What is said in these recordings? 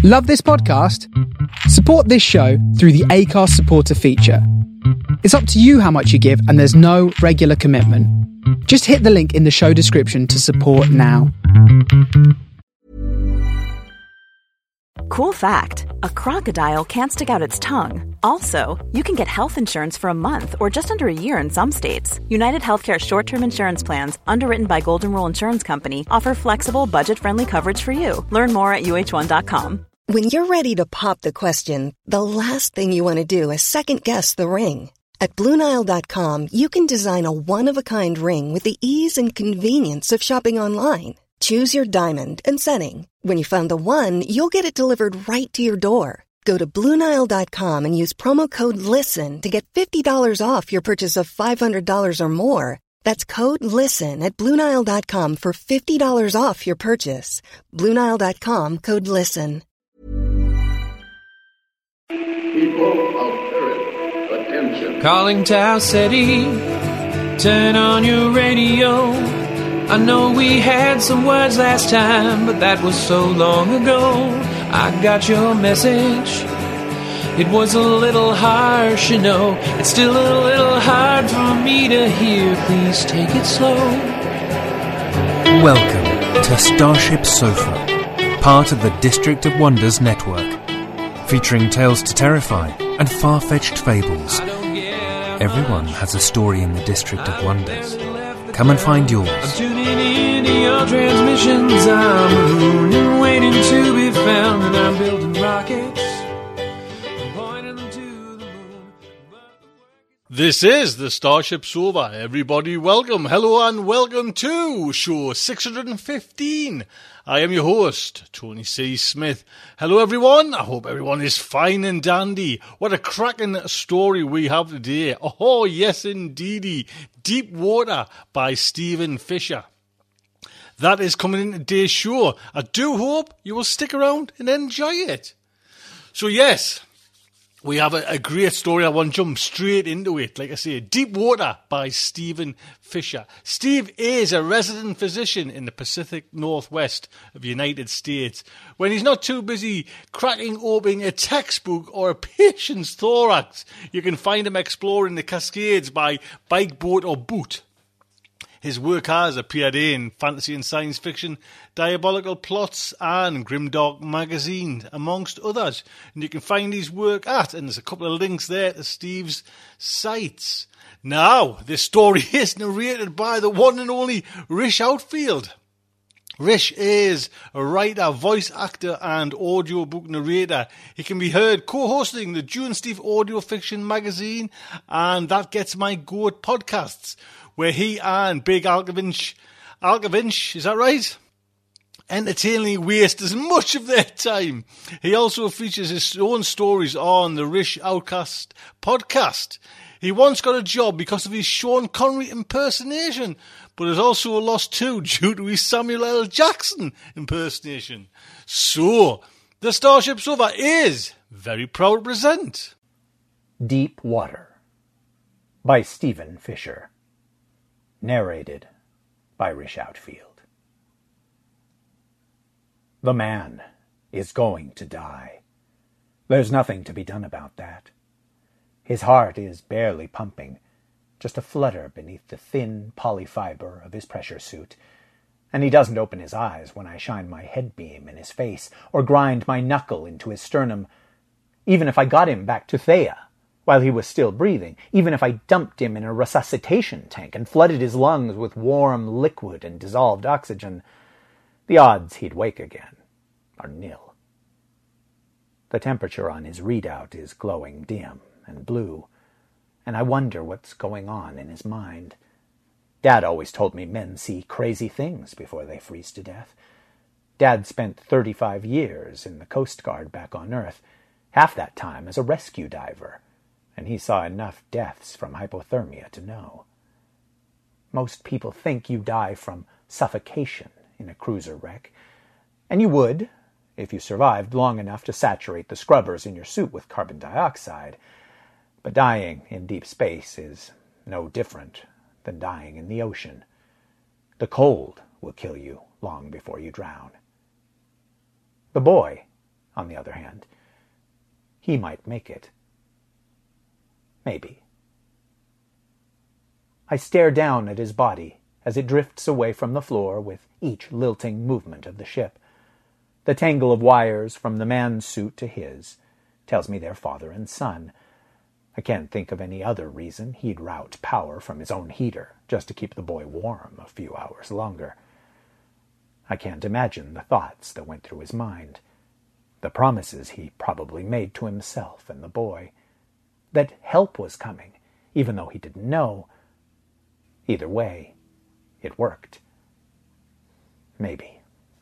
Love this podcast? Support this show through the Acast supporter feature. It's up to you how much you give, and there's no regular commitment. Just hit the link in the show description to support now. Cool fact, a crocodile can't stick out its tongue. Also, you can get health insurance for a month or just under a year in some states. United Healthcare short-term insurance plans, underwritten by Golden Rule Insurance Company, offer flexible, budget-friendly coverage for you. Learn more at uh1.com. When you're ready to pop the question, the last thing you want to do is second-guess the ring. At BlueNile.com, you can design a one-of-a-kind ring with the ease and convenience of shopping online. Choose your diamond and setting. When you find the one, you'll get it delivered right to your door. Go to BlueNile.com and use promo code LISTEN to get $50 off your purchase of $500 or more. That's code LISTEN at BlueNile.com for $50 off your purchase. BlueNile.com, code LISTEN. People of Earth, attention. Calling Tau City, turn on your radio. I know we had some words last time, but that was so long ago. I got your message. It was a little harsh, you know. It's still a little hard for me to hear. Please take it slow. Welcome to Starship Sofa, part of the District of Wonders network, featuring tales to terrify and far-fetched fables. Everyone has a story in the District of Wonders. Come and find yours. I'm tuning in to your transmissions. I'm a moon and waiting to be found, and I'm building rockets, pointing them to the moon. This is the Starship Sofa. Everybody welcome, hello and welcome to show 615. I am your host, Tony C. Smith. Hello everyone, I hope everyone is fine and dandy. What a cracking story we have today. Oh yes indeedy, Deep Water by Stephen Fisher. That is coming in today's show. I do hope you will stick around and enjoy it. So yes, we have a great story. I want to jump straight into it. Like I say, Deep Water by Stephen Fisher. Steve is a resident physician in the Pacific Northwest of the United States. When he's not too busy cracking open a textbook or a patient's thorax, you can find him exploring the Cascades by bike, boat or boot. His work has appeared in fantasy and science fiction, Diabolical Plots and Grimdark Magazine, amongst others. And you can find his work at, and there's a couple of links there to Steve's sites. Now, this story is narrated by the one and only Rish Outfield. Rish is a writer, voice actor and audiobook narrator. He can be heard co-hosting the June Steve Audio Fiction magazine and That Gets My Goat podcasts, where he and Big Alkavinch, is that right? Entertainingly waste as much of their time. He also features his own stories on the Rish Outcast podcast. He once got a job because of his Sean Connery impersonation, but has also lost two due to his Samuel L. Jackson impersonation. So, the Starship Sofa is very proud to present Deep Water by Stephen Fisher. Narrated by Rish Outfield. The man is going to die. There's nothing to be done about that. His heart is barely pumping, just a flutter beneath the thin polyfiber of his pressure suit, and he doesn't open his eyes when I shine my head beam in his face or grind my knuckle into his sternum. Even if I got him back to Thea while he was still breathing, even if I dumped him in a resuscitation tank and flooded his lungs with warm liquid and dissolved oxygen, the odds he'd wake again are nil. The temperature on his readout is glowing dim and blue, and I wonder what's going on in his mind. Dad always told me men see crazy things before they freeze to death. Dad spent 35 years in the Coast Guard back on Earth, half that time as a rescue diver, and he saw enough deaths from hypothermia to know. Most people think you die from suffocation in a cruiser wreck, and you would, if you survived long enough to saturate the scrubbers in your suit with carbon dioxide. But dying in deep space is no different than dying in the ocean. The cold will kill you long before you drown. The boy on the other hand. He might make it. Maybe. I stare down at his body as it drifts away from the floor with each lilting movement of the ship. The tangle of wires from the man's suit to his tells me they're father and son. I can't think of any other reason he'd route power from his own heater just to keep the boy warm a few hours longer. I can't imagine the thoughts that went through his mind, the promises he probably made to himself and the boy, that help was coming, even though he didn't know. Either way, it worked. Maybe.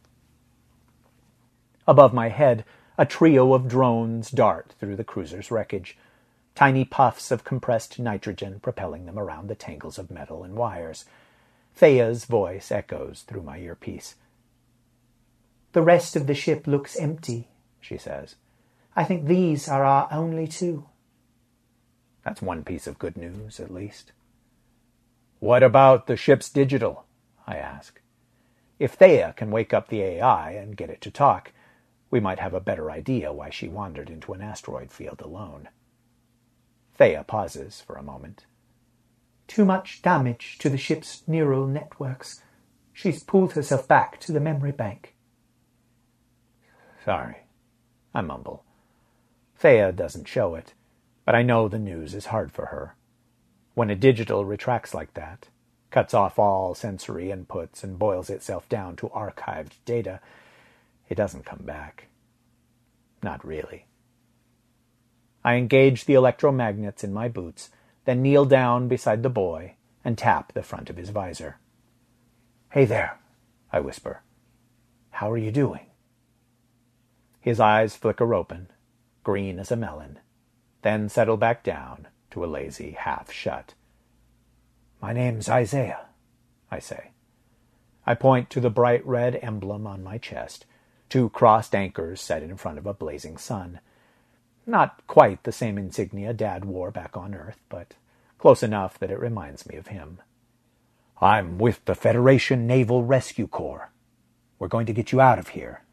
Above my head, a trio of drones dart through the cruiser's wreckage, tiny puffs of compressed nitrogen propelling them around the tangles of metal and wires. Thea's voice echoes through my earpiece. "The rest of the ship looks empty," she says. "I think these are our only two." That's one piece of good news, at least. "What about the ship's digital?" I ask. If Thea can wake up the AI and get it to talk, we might have a better idea why she wandered into an asteroid field alone. Thea pauses for a moment. "Too much damage to the ship's neural networks. She's pulled herself back to the memory bank." "Sorry," I mumble. Thea doesn't show it, but I know the news is hard for her. When a digital retracts like that, cuts off all sensory inputs and boils itself down to archived data, it doesn't come back. Not really. I engage the electromagnets in my boots, then kneel down beside the boy and tap the front of his visor. "Hey there," I whisper. "How are you doing?" His eyes flicker open, green as a melon, then settle back down to a lazy half-shut. "My name's Isaiah," I say. I point to the bright red emblem on my chest, two crossed anchors set in front of a blazing sun. Not quite the same insignia Dad wore back on Earth, but close enough that it reminds me of him. "I'm with the Federation Naval Rescue Corps. We're going to get you out of here."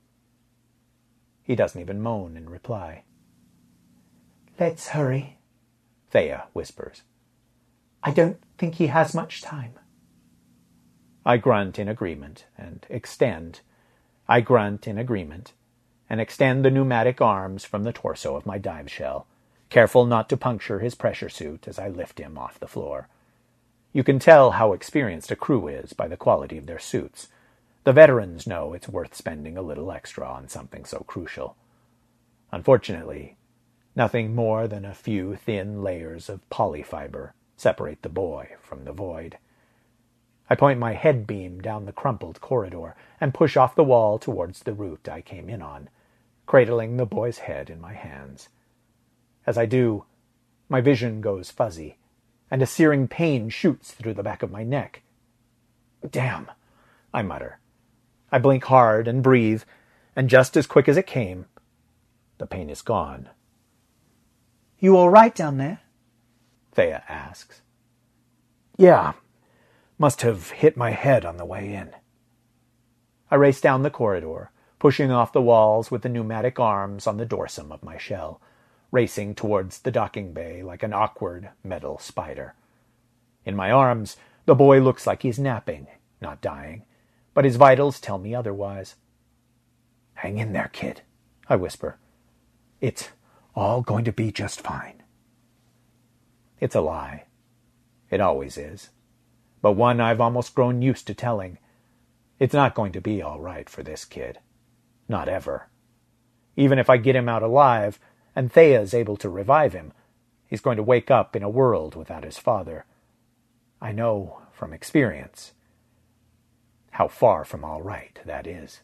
He doesn't even moan in reply. "Let's hurry," Thea whispers. "I don't think he has much time." I grunt in agreement and extend. I grunt in agreement and extend the pneumatic arms from the torso of my dive shell, careful not to puncture his pressure suit as I lift him off the floor. You can tell how experienced a crew is by the quality of their suits. The veterans know it's worth spending a little extra on something so crucial. Unfortunately, nothing more than a few thin layers of polyfiber separate the boy from the void. I point my head beam down the crumpled corridor and push off the wall towards the route I came in on, cradling the boy's head in my hands. As I do, my vision goes fuzzy, and a searing pain shoots through the back of my neck. "Damn," I mutter. I blink hard and breathe, and just as quick as it came, the pain is gone. "You all right down there?" Thea asks. "Yeah. Must have hit my head on the way in." I race down the corridor, pushing off the walls with the pneumatic arms on the dorsum of my shell, racing towards the docking bay like an awkward metal spider. In my arms, the boy looks like he's napping, not dying, but his vitals tell me otherwise. "Hang in there, kid," I whisper. "It's all going to be just fine." It's a lie. It always is. But one I've almost grown used to telling. It's not going to be all right for this kid. Not ever. Even if I get him out alive, and Thea's able to revive him, he's going to wake up in a world without his father. I know from experience how far from all right that is.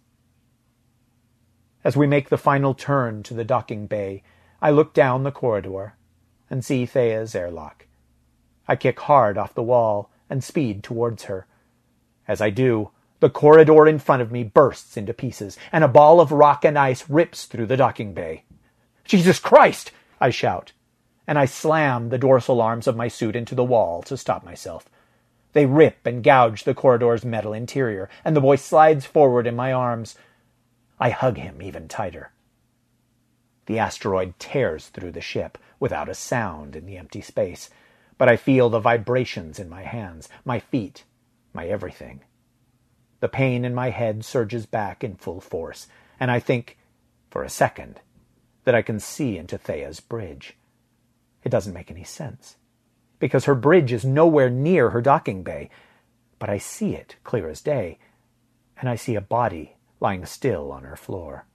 As we make the final turn to the docking bay, I look down the corridor and see Thea's airlock. I kick hard off the wall and speed towards her. As I do, the corridor in front of me bursts into pieces, and a ball of rock and ice rips through the docking bay. "Jesus Christ!" I shout, and I slam the dorsal arms of my suit into the wall to stop myself. They rip and gouge the corridor's metal interior, and the boy slides forward in my arms. I hug him even tighter. The asteroid tears through the ship without a sound in the empty space, but I feel the vibrations in my hands, my feet, my everything. The pain in my head surges back in full force, and I think, for a second, that I can see into Thea's bridge. It doesn't make any sense, because her bridge is nowhere near her docking bay, but I see it clear as day, and I see a body lying still on her floor.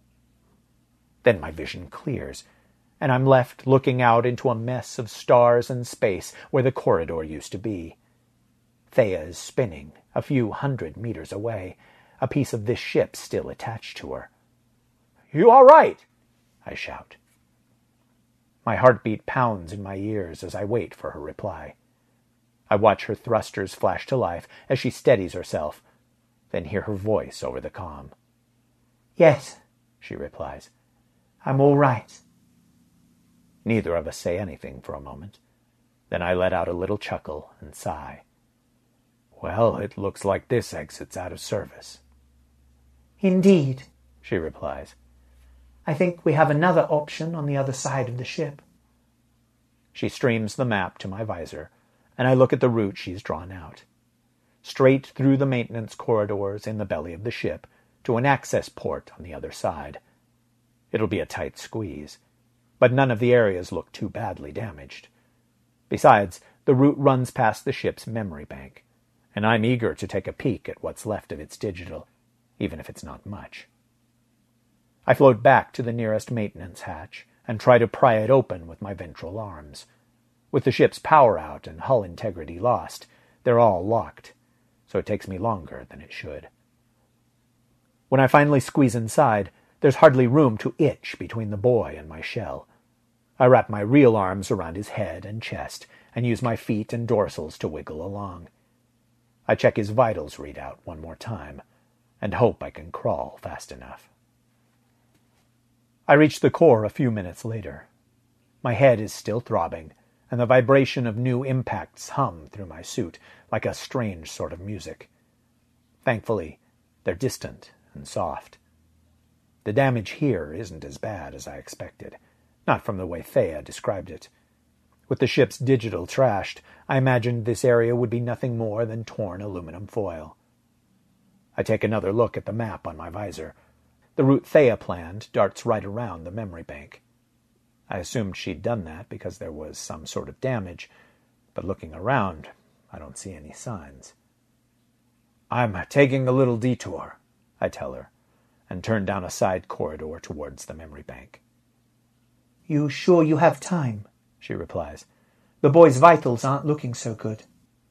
Then my vision clears, and I'm left looking out into a mess of stars and space where the corridor used to be. Thea is spinning a few 100 meters away, a piece of this ship still attached to her. "You all right?" I shout. My heartbeat pounds in my ears as I wait for her reply. I watch her thrusters flash to life as she steadies herself, then hear her voice over the comm. "Yes," she replies. "I'm all right." Neither of us say anything for a moment. Then I let out a little chuckle and sigh. "Well, it looks like this exit's out of service." "Indeed," she replies. "I think we have another option on the other side of the ship." She streams the map to my visor, and I look at the route she's drawn out. Straight through the maintenance corridors in the belly of the ship to an access port on the other side. It'll be a tight squeeze, but none of the areas look too badly damaged. Besides, the route runs past the ship's memory bank, and I'm eager to take a peek at what's left of its digital, even if it's not much. I float back to the nearest maintenance hatch and try to pry it open with my ventral arms. With the ship's power out and hull integrity lost, they're all locked, so it takes me longer than it should. When I finally squeeze inside, there's hardly room to itch between the boy and my shell. I wrap my real arms around his head and chest and use my feet and dorsals to wiggle along. I check his vitals readout one more time and hope I can crawl fast enough. I reach the core a few minutes later. My head is still throbbing, and the vibration of new impacts hum through my suit like a strange sort of music. Thankfully, they're distant and soft. The damage here isn't as bad as I expected, not from the way Thea described it. With the ship's digital trashed, I imagined this area would be nothing more than torn aluminum foil. I take another look at the map on my visor. The route Thea planned darts right around the memory bank. I assumed she'd done that because there was some sort of damage, but looking around, I don't see any signs. "I'm taking a little detour," I tell her, and turn down a side corridor towards the memory bank. "You sure you have time?" she replies. "The boy's vitals aren't looking so good."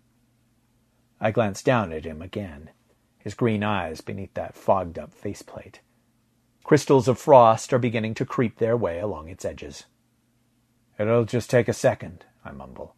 I glance down at him again, his green eyes beneath that fogged-up faceplate. Crystals of frost are beginning to creep their way along its edges. "It'll just take a second," I mumble.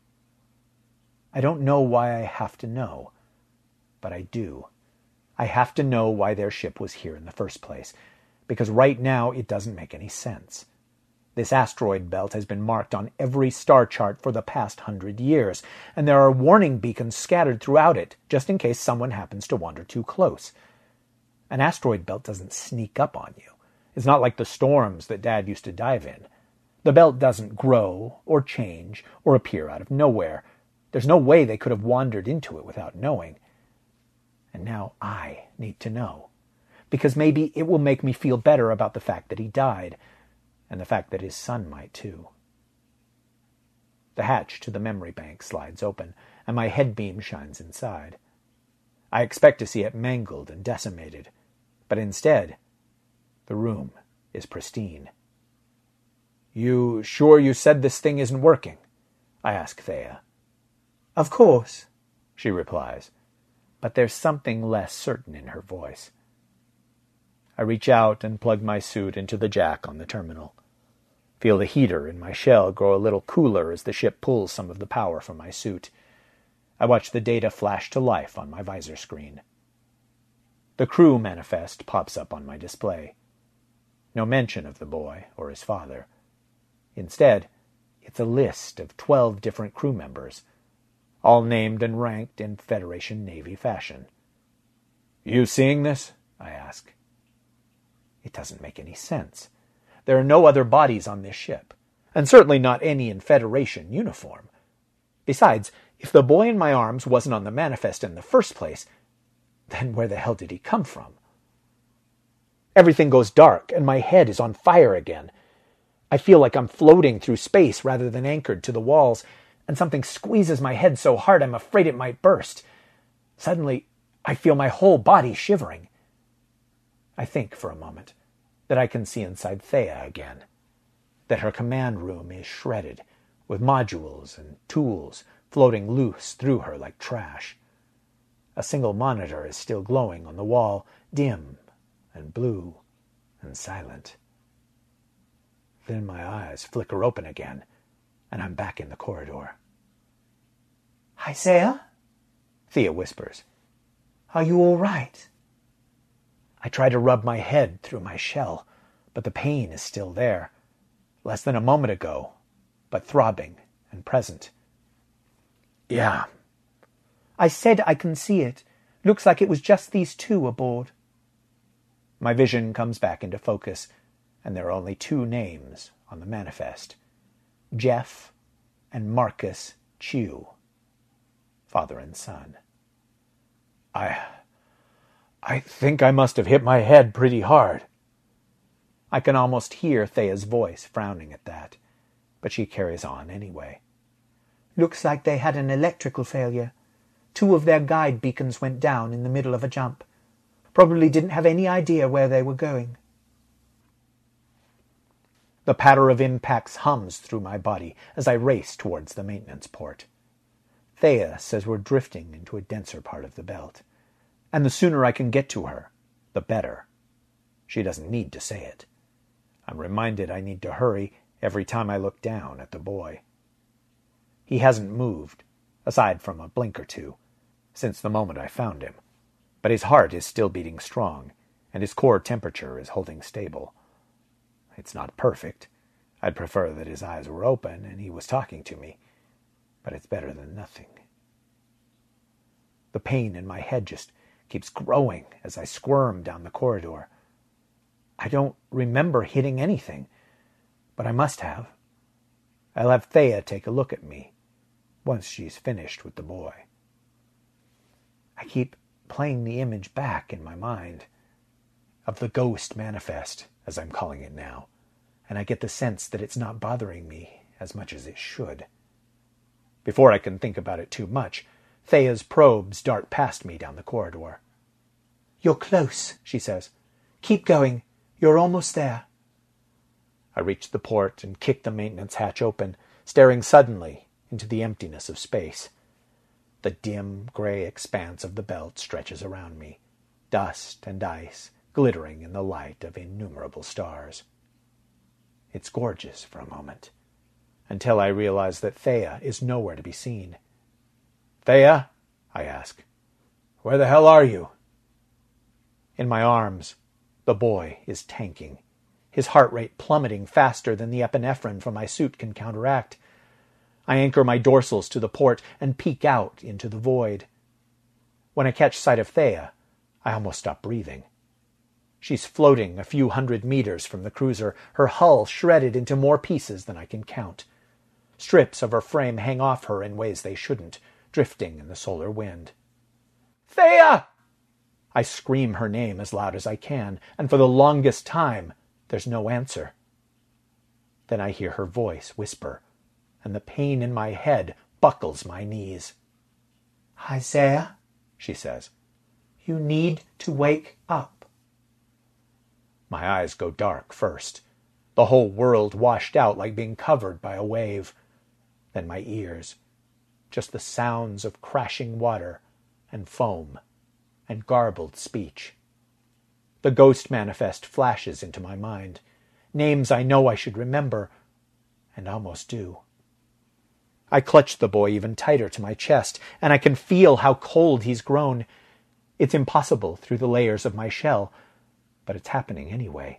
I don't know why I have to know, but I do. I have to know why their ship was here in the first place, because right now it doesn't make any sense. This asteroid belt has been marked on every star chart for the past 100 years, and there are warning beacons scattered throughout it, just in case someone happens to wander too close. An asteroid belt doesn't sneak up on you. It's not like the storms that Dad used to dive in. The belt doesn't grow, or change, or appear out of nowhere. There's no way they could have wandered into it without knowing. And now I need to know, because maybe it will make me feel better about the fact that he died, and the fact that his son might too. The hatch to the memory bank slides open, and my head beam shines inside. I expect to see it mangled and decimated, but instead, the room is pristine. "You sure you said this thing isn't working?" I ask Thea. "Of course," she replies, but there's something less certain in her voice. I reach out and plug my suit into the jack on the terminal. Feel the heater in my shell grow a little cooler as the ship pulls some of the power from my suit. I watch the data flash to life on my visor screen. The crew manifest pops up on my display. No mention of the boy or his father. Instead, it's a list of 12 different crew members, all named and ranked in Federation Navy fashion. "You seeing this?" I ask. It doesn't make any sense. There are no other bodies on this ship, and certainly not any in Federation uniform. Besides, if the boy in my arms wasn't on the manifest in the first place, then where the hell did he come from? Everything goes dark, and my head is on fire again. I feel like I'm floating through space rather than anchored to the walls, and something squeezes my head so hard I'm afraid it might burst. Suddenly, I feel my whole body shivering. I think for a moment that I can see inside Thea again, that her command room is shredded, with modules and tools floating loose through her like trash. A single monitor is still glowing on the wall, dim and blue and silent. Then my eyes flicker open again, and I'm back in the corridor. "Isaiah?" Thea whispers. "Are you all right?" I try to rub my head through my shell, but the pain is still there. Less than a moment ago, but throbbing and present. "Yeah." "I said I can see it. Looks like it was just these two aboard." My vision comes back into focus, and there are only two names on the manifest. Jeff and Marcus Chew. Father and son. I think I must have hit my head pretty hard. I can almost hear Thea's voice frowning at that, but she carries on anyway. "Looks like they had an electrical failure. 2 of their guide beacons went down in the middle of a jump. Probably didn't have any idea where they were going." The patter of impacts hums through my body as I race towards the maintenance port. Thea says we're drifting into a denser part of the belt, and the sooner I can get to her, the better. She doesn't need to say it. I'm reminded I need to hurry every time I look down at the boy. He hasn't moved, aside from a blink or two, since the moment I found him, but his heart is still beating strong, and his core temperature is holding stable. It's not perfect. I'd prefer that his eyes were open and he was talking to me, but it's better than nothing. The pain in my head just keeps growing as I squirm down the corridor. I don't remember hitting anything, but I must have. I'll have Thea take a look at me once she's finished with the boy. I keep playing the image back in my mind of the ghost manifest, as I'm calling it now, and I get the sense that it's not bothering me as much as it should. Before I can think about it too much, Thea's probes dart past me down the corridor. "You're close," she says. "Keep going. You're almost there." I reach the port and kick the maintenance hatch open, staring suddenly into the emptiness of space. The dim, gray expanse of the belt stretches around me, dust and ice glittering in the light of innumerable stars. It's gorgeous for a moment, until I realize that Thea is nowhere to be seen. "Thea?" I ask. "Where the hell are you?" In my arms, the boy is tanking, his heart rate plummeting faster than the epinephrine from my suit can counteract. I anchor my dorsals to the port and peek out into the void. When I catch sight of Thea, I almost stop breathing. She's floating a few 100 meters from the cruiser, her hull shredded into more pieces than I can count. Strips of her frame hang off her in ways they shouldn't, drifting in the solar wind. "Thea!" I scream her name as loud as I can, and for the longest time there's no answer. Then I hear her voice whisper, and the pain in my head buckles my knees. "Isaiah," she says, "you need to wake up." My eyes go dark first, the whole world washed out like being covered by a wave. Then my ears, just the sounds of crashing water and foam and garbled speech. The ghost manifest flashes into my mind, names I know I should remember, and almost do. I clutch the boy even tighter to my chest, and I can feel how cold he's grown. It's impossible through the layers of my shell, but it's happening anyway.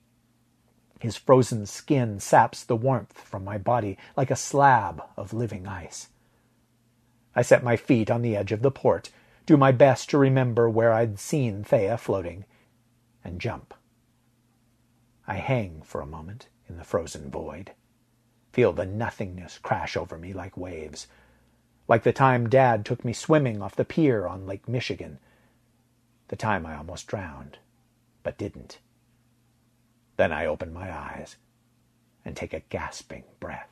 His frozen skin saps the warmth from my body like a slab of living ice. I set my feet on the edge of the port, do my best to remember where I'd seen Thea floating, and jump. I hang for a moment in the frozen void, feel the nothingness crash over me like waves, like the time Dad took me swimming off the pier on Lake Michigan, the time I almost drowned, but didn't. Then I open my eyes and take a gasping breath.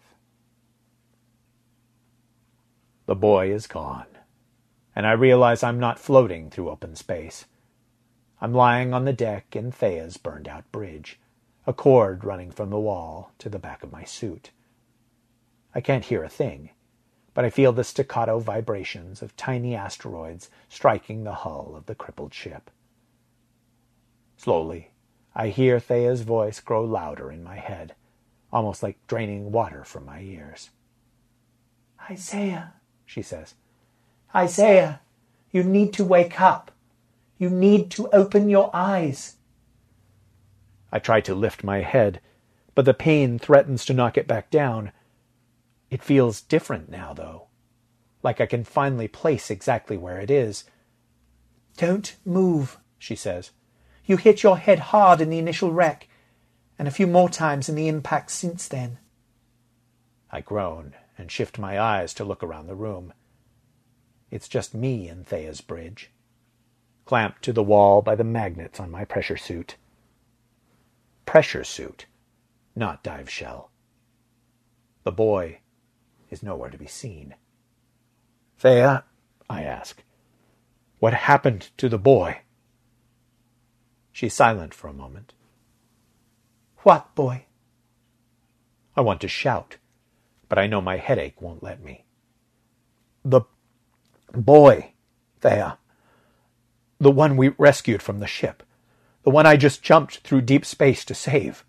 The boy is gone, and I realize I'm not floating through open space. I'm lying on the deck in Thea's burned-out bridge, a cord running from the wall to the back of my suit. I can't hear a thing, but I feel the staccato vibrations of tiny asteroids striking the hull of the crippled ship. Slowly, I hear Thea's voice grow louder in my head, almost like draining water from my ears. "Isaiah," she says. "Isaiah, you need to wake up. You need to open your eyes." I try to lift my head, but the pain threatens to knock it back down. It feels different now, though, like I can finally place exactly where it is. "Don't move," she says. "You hit your head hard in the initial wreck, and a few more times in the impact since then." I groan and shift my eyes to look around the room. It's just me and Thea's bridge, clamped to the wall by the magnets on my pressure suit. Pressure suit, not dive shell. The boy is nowhere to be seen. "Thea," I ask, "what happened to the boy?" She's silent for a moment. "What boy?" I want to shout, but I know my headache won't let me. "The boy, Thea. The one we rescued from the ship. The one I just jumped through deep space to save."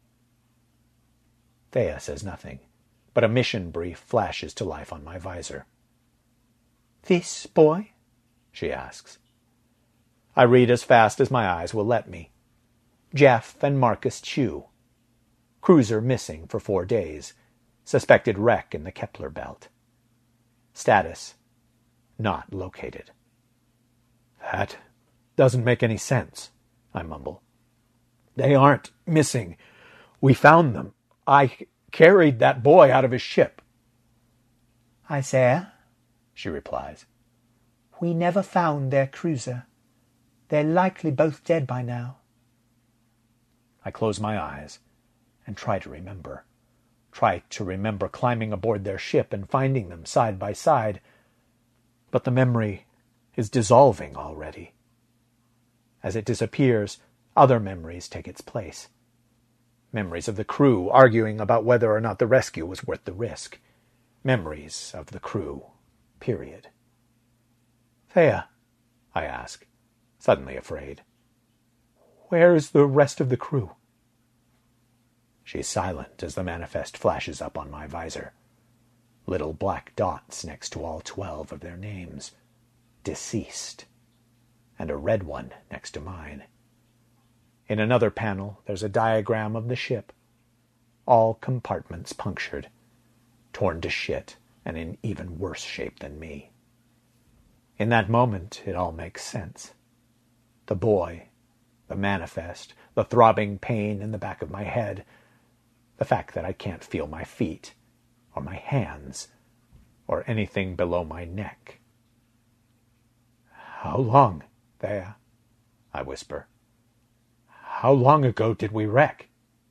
Thea says nothing, but a mission brief flashes to life on my visor. "This boy?" she asks. I read as fast as my eyes will let me. Jeff and Marcus Chew. Cruiser missing for 4 days. Suspected wreck in the Kepler belt. Status: not located. "That doesn't make any sense," I mumble. "They aren't missing. We found them. I carried that boy out of his ship." "Isaiah," she replies, "we never found their cruiser. They're likely both dead by now." I close my eyes and try to remember. Try to remember climbing aboard their ship and finding them side by side. But the memory is dissolving already. As it disappears, other memories take its place. Memories of the crew arguing about whether or not the rescue was worth the risk. Memories of the crew, period. "Thea," I ask, suddenly afraid, "where is the rest of the crew?" She's silent as the manifest flashes up on my visor. Little black dots next to all 12 of their names. Deceased. And a red one next to mine. In another panel, there's a diagram of the ship. All compartments punctured. Torn to shit, and in even worse shape than me. In that moment, it all makes sense. The boy, the manifest, the throbbing pain in the back of my head, the fact that I can't feel my feet, or my hands, or anything below my neck. "How long, Thea?" I whisper. "How long ago did we wreck?"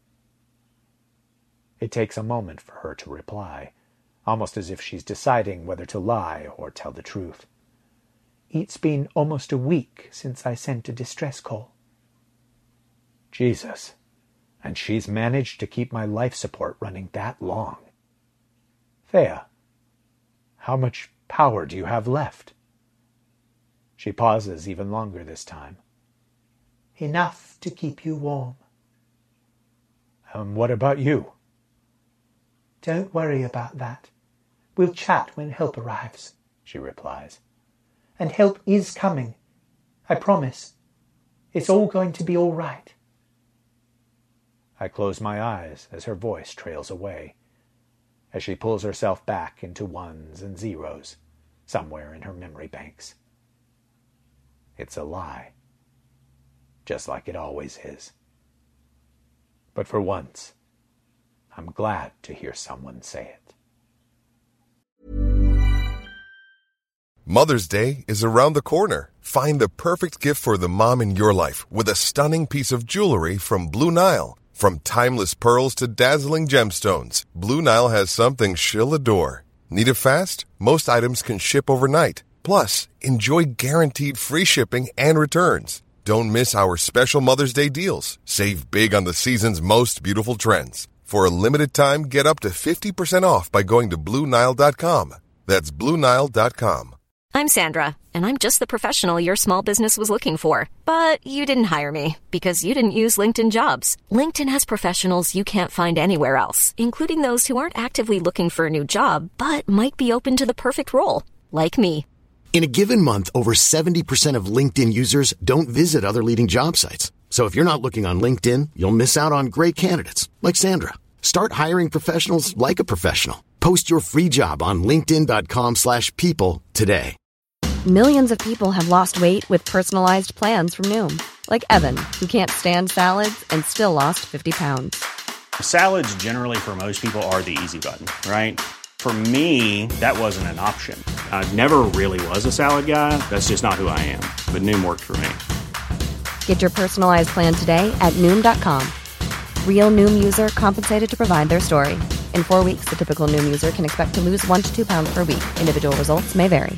It takes a moment for her to reply, almost as if she's deciding whether to lie or tell the truth. "It's been almost a week since I sent a distress call." Jesus. And she's managed to keep my life support running that long. "Thea, how much power do you have left?" She pauses even longer this time. "Enough to keep you warm." What about you?" "Don't worry about that. We'll chat when help arrives," she replies. "And help is coming. I promise. It's all going to be all right." I close my eyes as her voice trails away, as she pulls herself back into ones and zeros somewhere in her memory banks. It's a lie, just like it always is. But for once, I'm glad to hear someone say it. Mother's Day is around the corner. Find the perfect gift for the mom in your life with a stunning piece of jewelry from Blue Nile. From timeless pearls to dazzling gemstones, Blue Nile has something she'll adore. Need it fast? Most items can ship overnight. Plus, enjoy guaranteed free shipping and returns. Don't miss our special Mother's Day deals. Save big on the season's most beautiful trends. For a limited time, get up to 50% off by going to BlueNile.com. That's BlueNile.com. I'm Sandra, and I'm just the professional your small business was looking for. But you didn't hire me because you didn't use LinkedIn Jobs. LinkedIn has professionals you can't find anywhere else, including those who aren't actively looking for a new job, but might be open to the perfect role, like me. In a given month, over 70% of LinkedIn users don't visit other leading job sites. So if you're not looking on LinkedIn, you'll miss out on great candidates, like Sandra. Start hiring professionals like a professional. Post your free job on linkedin.com/people today. Millions of people have lost weight with personalized plans from Noom. Like Evan, who can't stand salads and still lost 50 pounds. Salads generally for most people are the easy button, right? For me, that wasn't an option. I never really was a salad guy. That's just not who I am. But Noom worked for me. Get your personalized plan today at Noom.com. Real Noom user compensated to provide their story. In 4 weeks, the typical Noom user can expect to lose 1 to 2 pounds per week. Individual results may vary.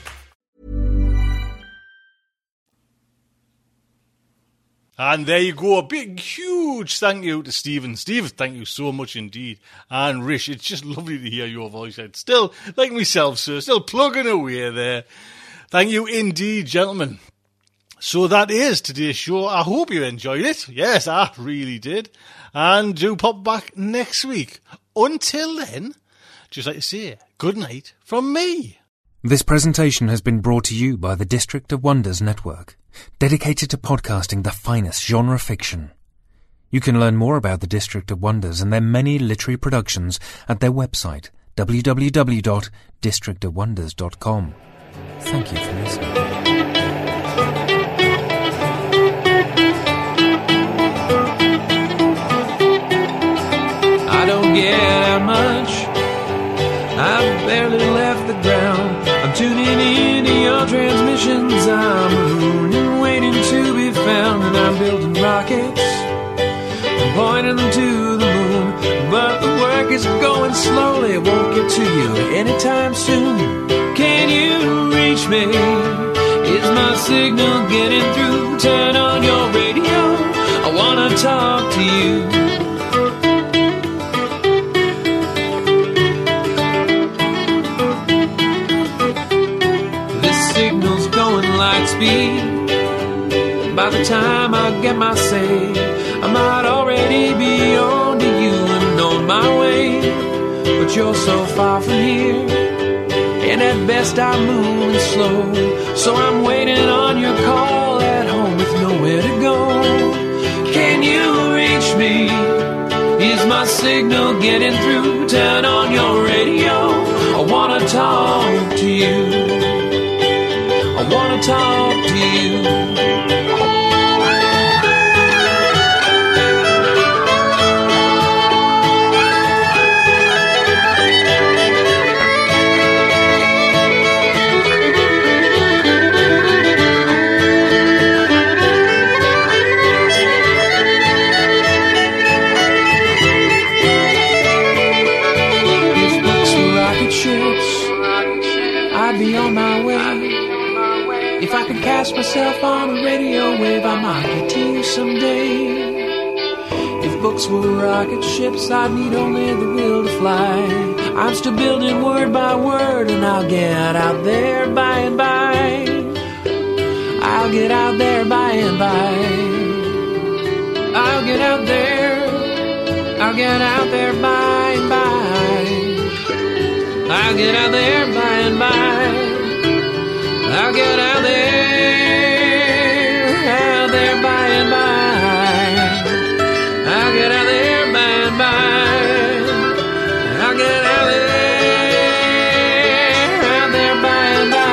And there you go. A big, huge thank you to Stephen. Steve, thank you so much indeed. And Rish, it's just lovely to hear your voice. It's still, like myself, sir, still plugging away there. Thank you indeed, gentlemen. So that is today's show. I hope you enjoyed it. Yes, I really did. And do pop back next week. Until then, just like to say, good night from me. This presentation has been brought to you by the District of Wonders Network, dedicated to podcasting the finest genre fiction. You can learn more about the District of Wonders and their many literary productions at their website, www.districtofwonders.com. Thank you for listening. I don't get out much. I've barely left the ground. I'm tuning into your transmissions. I'm maroon waiting to be found. And I'm building rockets and pointing them to the moon. But the work is going slowly. It won't get to you anytime soon. Can you reach me? Is my signal getting through? Turn on your radio. I want to talk to you. Signals going light speed. By the time I get my say, I might already be on to you and on my way. But you're so far from here, and at best I'm moving slow. So I'm waiting on your call at home with nowhere to go. Can you reach me? Is my signal getting through? Turn on your radio. I wanna talk to you. I wanna talk to you. If books were rocket ships, I'd be on my way. If I could cast myself on a radio wave, I might get to you someday. If books were rocket ships, I'd need only the will to fly. I'm still building word by word, and I'll get out there by and by. I'll get out there by and by. I'll get out there. I'll get out there by and by. I'll get out there by and by. I'll get out there by and by. I'll get out there by and by. I'll get out there by and by.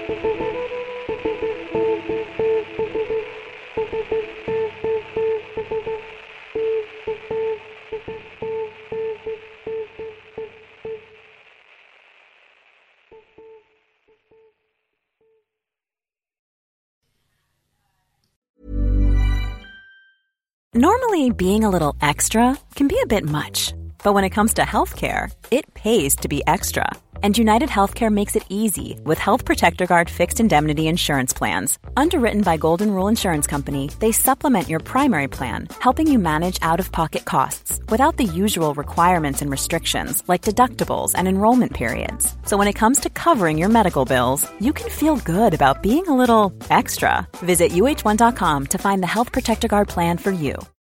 Normally, being a little extra can be a bit much, but when it comes to healthcare, it pays to be extra. And United Healthcare makes it easy with Health Protector Guard fixed indemnity insurance plans. Underwritten by Golden Rule Insurance Company, they supplement your primary plan, helping you manage out-of-pocket costs without the usual requirements and restrictions like deductibles and enrollment periods. So when it comes to covering your medical bills, you can feel good about being a little extra. Visit UH1.com to find the Health Protector Guard plan for you.